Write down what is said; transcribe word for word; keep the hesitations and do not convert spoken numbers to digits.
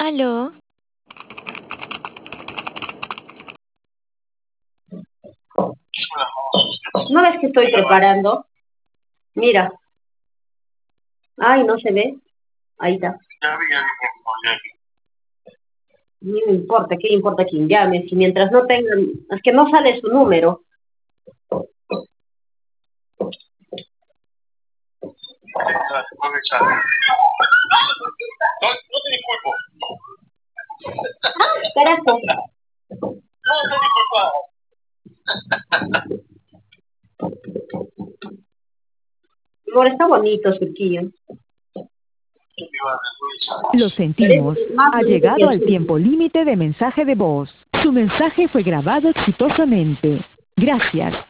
Aló, ¿No ves que estoy preparando? Mira. Ay, no se ve. Ahí está. No me importa, ¿qué importa quién llame? Si mientras no tengan... Es que no sale su número. Carajo. Amor, está bonito su quillo. Lo Parece sentimos. más Ha bonito que llegado el al suyo. tiempo límite de mensaje de voz. Su mensaje fue grabado exitosamente. Gracias.